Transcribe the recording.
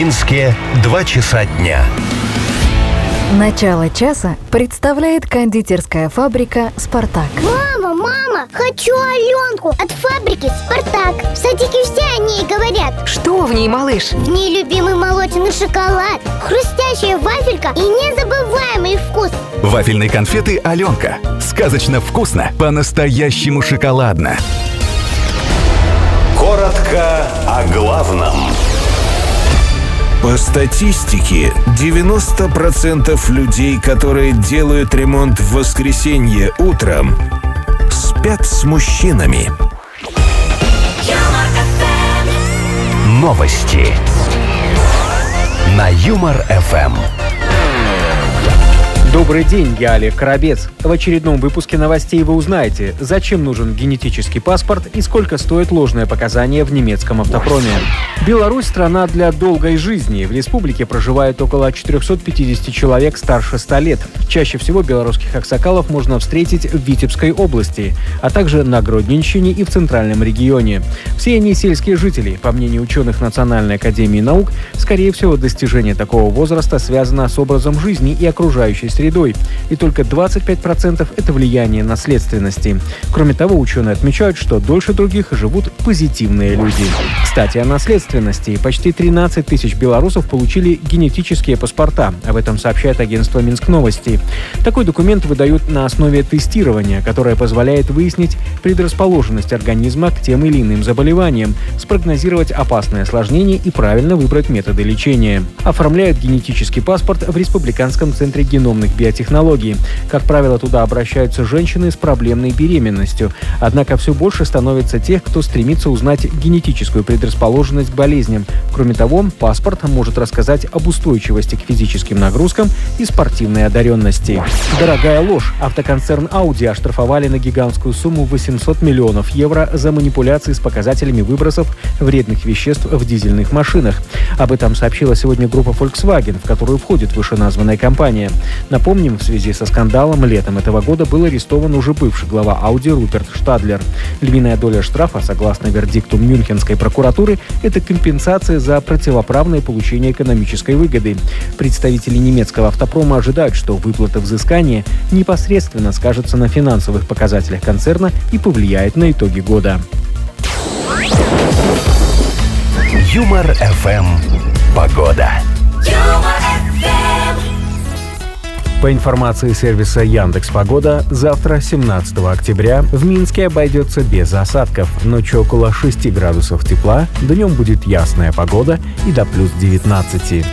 Минске 2 часа дня. Начало часа представляет кондитерская фабрика «Спартак». Мама, хочу Аленку от фабрики «Спартак». В садике все о ней говорят. Что в ней, малыш? В ней любимый молочный шоколад, хрустящая вафелька и незабываемый вкус. Вафельные конфеты «Аленка». Сказочно вкусно, по-настоящему шоколадно. Коротко о главном. По статистике, 90% людей, которые делают ремонт в воскресенье утром, спят с мужчинами. Новости на Юмор-ФМ. Добрый день, я Олег Коробец. В очередном выпуске новостей вы узнаете, зачем нужен генетический паспорт и сколько стоит ложное показание в немецком автопроме. Беларусь – страна для долгой жизни. В республике проживает около 450 человек старше 100 лет. Чаще всего белорусских аксакалов можно встретить в Витебской области, а также на Гродненщине и в Центральном регионе. Все они сельские жители. По мнению ученых Национальной академии наук, скорее всего, достижение такого возраста связано с образом жизни и окружающей средой. И только 25% – это влияние наследственности. Кроме того, ученые отмечают, что дольше других живут позитивные люди. Кстати, о наследственности. Почти 13 тысяч белорусов получили генетические паспорта. Об этом сообщает агентство Минскновости. Такой документ выдают на основе тестирования, которое позволяет выяснить предрасположенность организма к тем или иным заболеваниям, спрогнозировать опасные осложнения и правильно выбрать методы лечения. Оформляют генетический паспорт в Республиканском центре геномных биотехнологий. Как правило, туда обращаются женщины с проблемной беременностью. Однако все больше становится тех, кто стремится узнать генетическую предрасположенность к болезням. Кроме того, паспорт может рассказать об устойчивости к физическим нагрузкам и спортивной одаренности. Дорогая ложь. Автоконцерн Audi оштрафовали на гигантскую сумму 800 миллионов евро за манипуляции с показателями выбросов вредных веществ в дизельных машинах. Об этом сообщила сегодня группа Volkswagen, в которую входит вышеназванная компания. Напомним, в связи со скандалом летом этого года был арестован уже бывший глава Audi Руперт Штадлер. Львиная доля штрафа, согласно вердикту Мюнхенской прокуратуры, это компенсация за противоправное получение экономической выгоды. Представители немецкого автопрома ожидают, что выплата взыскания непосредственно скажется на финансовых показателях концерна и повлияет на итоги года. Юмор-ФМ. Погода. По информации сервиса Яндекс.Погода, завтра, 17 октября, в Минске обойдется без осадков. Ночью около 6 градусов тепла, днем будет ясная погода и до плюс 19.